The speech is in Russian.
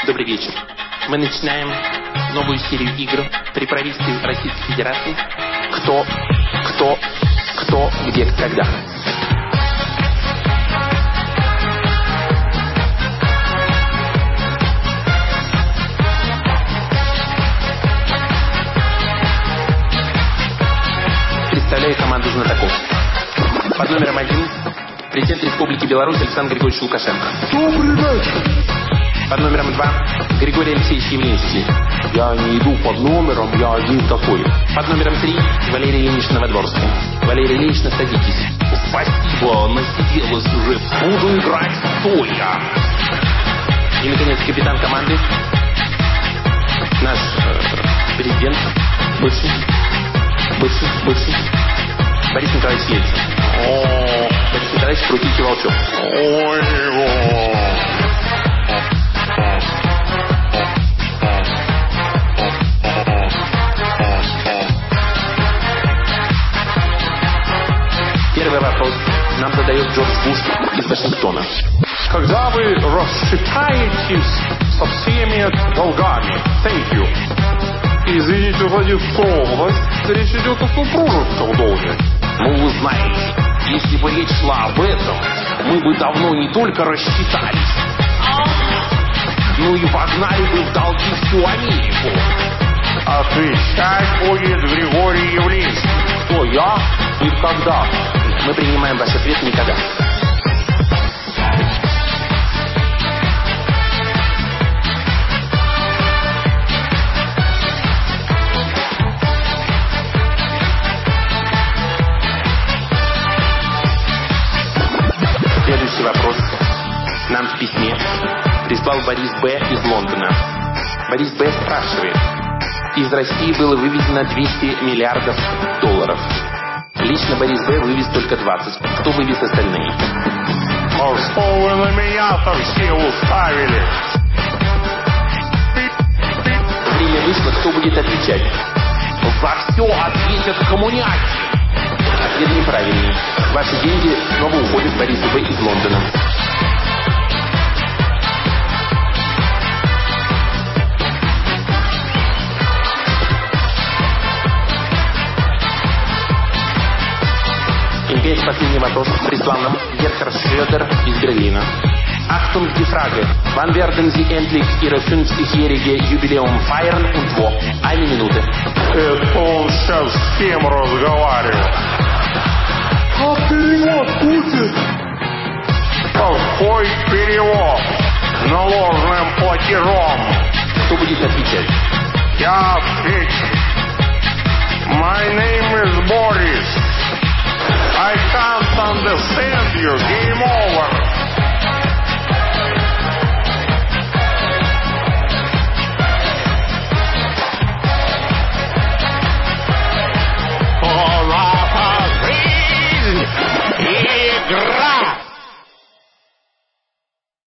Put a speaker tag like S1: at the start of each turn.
S1: Добрый вечер. Мы начинаем новую серию игр при правительстве Российской Федерации. Кто, где, когда. Представляю команду знатоков. Под номером 1 президент Республики Беларусь Александр Григорьевич Лукашенко.
S2: Добрый вечер.
S1: Под номером 2 Григорий Алексеевич Явлинский.
S2: Я не иду под номером, я один такой.
S1: Под номером 3 Валерий Ильич Новодворский. Валерий Ильич, насадитесь.
S3: Спасибо, насиделась уже. Буду играть стоя.
S1: И, наконец, капитан команды. Наш президент. Бывший. Борис Николаевич Ельцин. Борис Николаевич, крутите волчок. Первый вопрос нам задает Джордж Буш из Вашингтона.
S2: Когда вы рассчитаетесь со всеми долгами? Thank you. Извините за нескромность, речь идет о супружеском долге.
S3: Ну, вы знаете, если бы речь шла об этом, мы бы давно не только рассчитались, ну и погнали бы в долги всю Америку.
S2: Отвечать будет Григорий Явлинский. Кто я и когда?
S1: Мы принимаем ваш ответ никогда. Следующий вопрос нам в письме прислал Борис Б. из Лондона. Борис Б. спрашивает. Из России было вывезено 200 миллиардов долларов. Лично Борис Б. вывез только 20. Кто вывез остальные?
S2: А что вы на меня-то все уставили?
S1: Время вышло, кто будет отвечать?
S3: За все ответят коммуняки.
S1: Ответ неправильный. Ваши деньги снова уходят Борису Б. из Лондона. Теперь последний вопрос прислал нам Герхард Шрёдер из Берлина. Achtung, die Frage. Wann werden Sie endlich Ihre 50-jährige Jubiläum feiern und wo? 1 Minute.
S2: Это он сейчас с кем разговаривал? А перевод будет? Какой перевод? Наложенным платежом.
S1: Кто будет отвечать?
S2: Я отвечу. My name is Boris. I can't understand you. Game over.